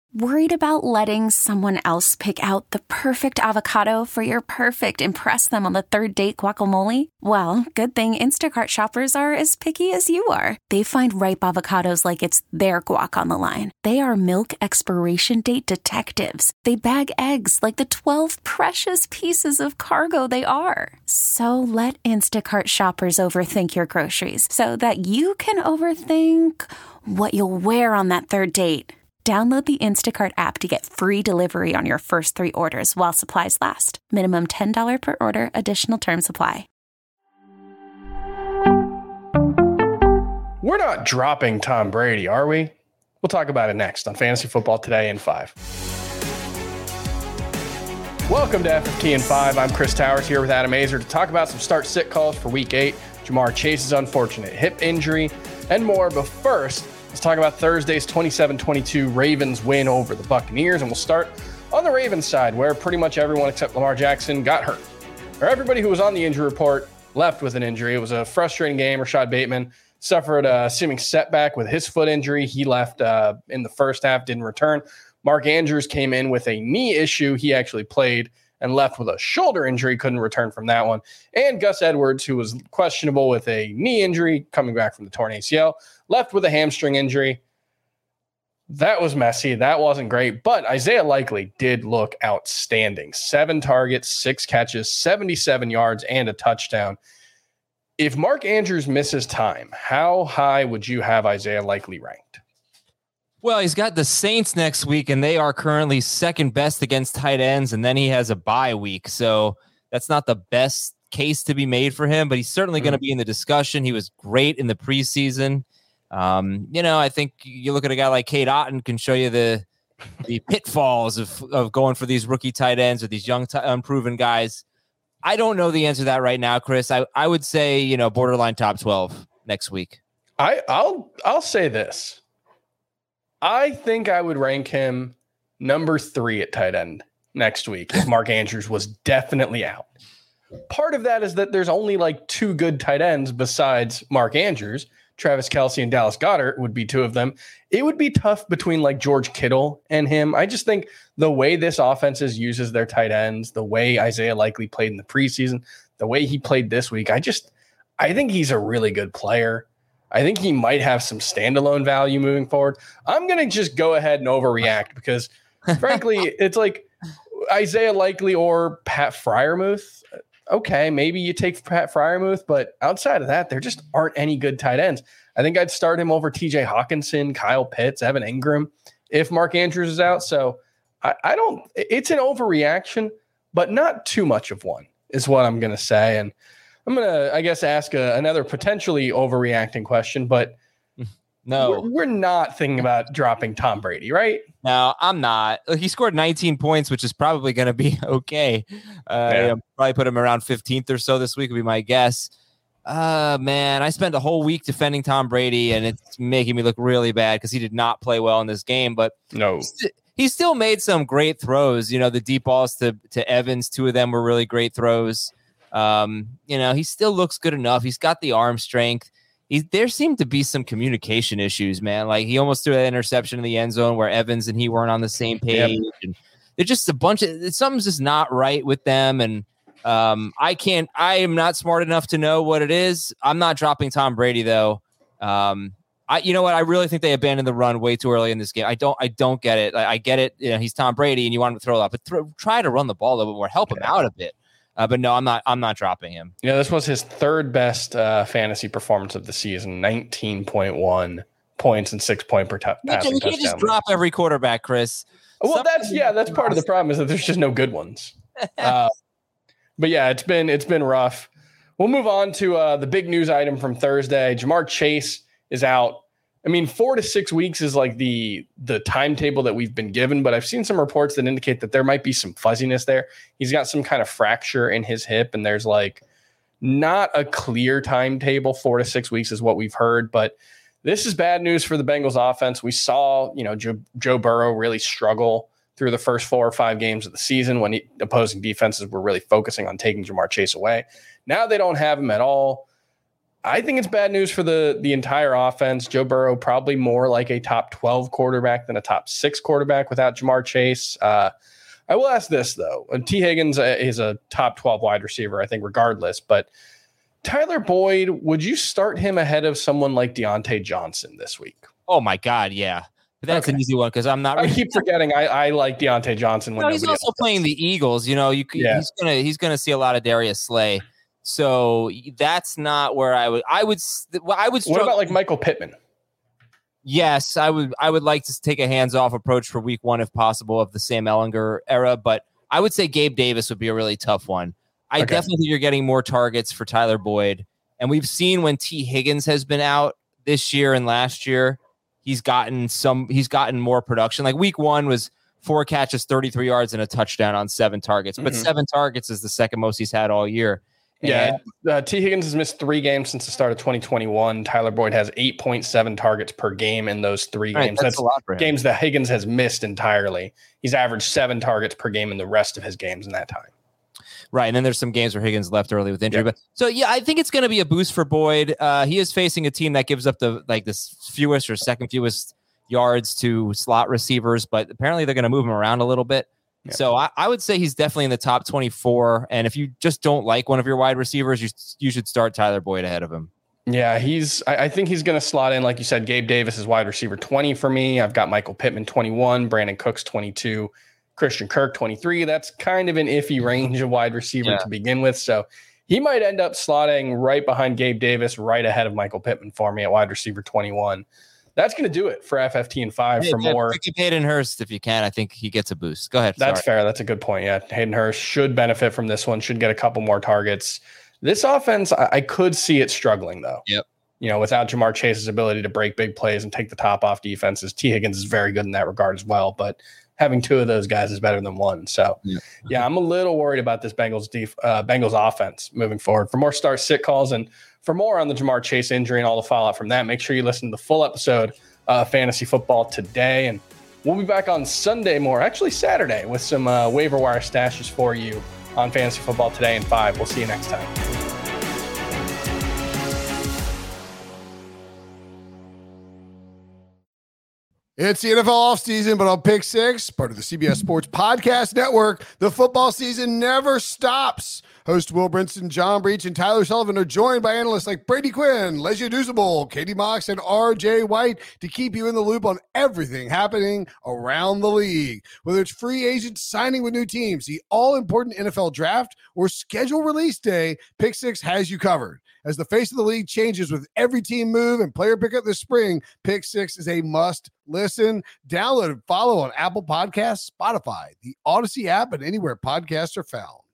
Worried about letting someone else pick out the perfect avocado for your perfect impress them on the third date guacamole? Well, good thing Instacart shoppers are as picky as you are. They find ripe avocados like it's their guac on the line. They are milk expiration date detectives. They bag eggs like the 12 precious pieces of cargo they are. So let Instacart shoppers overthink your groceries so that you can overthink what you'll wear on that third date. Download the Instacart app to get free delivery on your first 3 orders while supplies last. Minimum $10 per order. Additional terms apply. We're not dropping Tom Brady, are we? We'll talk about it next on Fantasy Football Today in 5. Welcome to FFT in 5. I'm Chris Towers here with Adam Azer to talk about some start-sit calls for Week 8, Ja'Marr Chase's unfortunate hip injury, and more. But first, let's talk about Thursday's 27-22 Ravens win over the Buccaneers, and we'll start on the Ravens side, where pretty much everyone except Lamar Jackson got hurt. Or everybody who was on the injury report left with an injury. It was a frustrating game. Rashad Bateman suffered a seeming setback with his foot injury. He left in the first half, didn't return. Mark Andrews came in with a knee issue. He actually played and left with a shoulder injury, couldn't return from that one. And Gus Edwards, who was questionable with a knee injury, coming back from the torn ACL, left with a hamstring injury. That was messy. That wasn't great. But Isaiah Likely did look outstanding. 7 targets, 6 catches, 77 yards, and a touchdown. If Mark Andrews misses time, how high would you have Isaiah Likely ranked? Well, he's got the Saints next week, and they are currently second best against tight ends, and then he has a bye week. So that's not the best case to be made for him, but he's certainly going to be in the discussion. He was great in the preseason. I think you look at a guy like Cade Otton can show you the pitfalls of going for these rookie tight ends or these young unproven guys. I don't know the answer to that right now, Chris. I would say, borderline top 12 next week. I'll say this. I think I would rank him number 3 at tight end next week if Mark Andrews was definitely out. Part of that is that there's only like 2 good tight ends besides Mark Andrews. Travis Kelce and Dallas Goedert would be 2 of them. It would be tough between like George Kittle and him. I just think the way this offense uses their tight ends, the way Isaiah Likely played in the preseason, the way he played this week, I think he's a really good player. I think he might have some standalone value moving forward. I'm going to just go ahead and overreact because, frankly, it's like Isaiah Likely or Pat Freiermuth. Okay, maybe you take Pat Freiermuth, but outside of that, there just aren't any good tight ends. I think I'd start him over TJ Hawkinson, Kyle Pitts, Evan Ingram if Mark Andrews is out. So I don't – it's an overreaction, but not too much of one is what I'm going to say. And I'm going to, I guess, ask another potentially overreacting question, but no, we're not thinking about dropping Tom Brady, right? No, I'm not. He scored 19 points, which is probably going to be okay. Probably put him around 15th or so this week would be my guess. Man, I spent a whole week defending Tom Brady, and it's making me look really bad because he did not play well in this game. But no, he still made some great throws. The deep balls to Evans, 2 of them were really great throws. He still looks good enough. He's got the arm strength. There seemed to be some communication issues, man. Like he almost threw that interception in the end zone where Evans and he weren't on the same page. Yep. And they're just something's just not right with them. And I am not smart enough to know what it is. I'm not dropping Tom Brady though. You know what? I really think they abandoned the run way too early in this game. I don't get it. I get it. He's Tom Brady and you want him to throw it up, but try to run the ball a little bit more, help him out a bit. But no, I'm not dropping him. This was his 3rd best fantasy performance of the season, 19.1 points and 6 point per passing touchdown. You can't just drop every quarterback, Chris. Well, that's part of the problem is that there's just no good ones. But yeah, it's been rough. We'll move on to the big news item from Thursday. Ja'Marr Chase is out. 4 to 6 weeks is like the timetable that we've been given, but I've seen some reports that indicate that there might be some fuzziness there. He's got some kind of fracture in his hip, and there's like not a clear timetable. 4 to 6 weeks is what we've heard, but this is bad news for the Bengals offense. We saw, Joe Burrow really struggle through the first 4 or 5 games of the season when opposing defenses were really focusing on taking Ja'Marr Chase away. Now they don't have him at all. I think it's bad news for the entire offense. Joe Burrow probably more like a top 12 quarterback than a top 6 quarterback without Jamar Chase. I will ask this, though. T. Higgins is a top 12 wide receiver, I think, regardless. But Tyler Boyd, would you start him ahead of someone like Deontay Johnson this week? Oh, my God, yeah. But that's an easy one because I'm not. I keep forgetting I like Deontay Johnson. When he's also playing the Eagles. He's gonna see a lot of Darius Slay. So that's not where I would. What about like Michael Pittman? Yes, I would like to take a hands-off approach for week 1 if possible of the Sam Ehlinger era, but I would say Gabe Davis would be a really tough one. I definitely think you're getting more targets for Tyler Boyd, and we've seen when T. Higgins has been out this year and last year, he's gotten more production. Like week 1 was 4 catches, 33 yards, and a touchdown on 7 targets, but 7 targets is the second most he's had all year. Yeah, T. Higgins has missed 3 games since the start of 2021. Tyler Boyd has 8.7 targets per game in those 3 games. That's a lot for him. Games that Higgins has missed entirely. He's averaged 7 targets per game in the rest of his games in that time. Right, and then there's some games where Higgins left early with injury. But so I think it's going to be a boost for Boyd. He is facing a team that gives up the fewest or second fewest yards to slot receivers, but apparently they're going to move him around a little bit. Yeah. So I would say he's definitely in the top 24. And if you just don't like one of your wide receivers, you should start Tyler Boyd ahead of him. Yeah, I think he's going to slot in. Like you said, Gabe Davis is wide receiver 20 for me. I've got Michael Pittman 21, Brandon Cooks 22, Christian Kirk 23. That's kind of an iffy range of wide receiver to begin with. So he might end up slotting right behind Gabe Davis, right ahead of Michael Pittman for me at wide receiver 21. That's going to do it for FFT and 5 for more. Pick Hayden Hurst if you can. I think he gets a boost. Go ahead. That's fair. That's a good point. Yeah, Hayden Hurst should benefit from this one, should get a couple more targets. This offense, I could see it struggling, though. Yep. Without Jamar Chase's ability to break big plays and take the top off defenses, T. Higgins is very good in that regard as well. But having 2 of those guys is better than 1. So, I'm a little worried about this Bengals offense moving forward. For more start-sit calls and for more on the Jamar Chase injury and all the fallout from that, make sure you listen to the full episode of Fantasy Football Today. And we'll be back on Saturday, with some waiver wire stashes for you on Fantasy Football Today and 5. We'll see you next time. It's the NFL offseason, but on Pick 6, part of the CBS Sports Podcast Network, the football season never stops. Host Will Brinson, John Breach, and Tyler Sullivan are joined by analysts like Brady Quinn, Lesia Dusable, Katie Mox, and RJ White to keep you in the loop on everything happening around the league. Whether it's free agents signing with new teams, the all-important NFL draft, or schedule release day, Pick 6 has you covered. As the face of the league changes with every team move and player pickup this spring, Pick 6 is a must listen. Download and follow on Apple Podcasts, Spotify, the Odyssey app, and anywhere podcasts are found.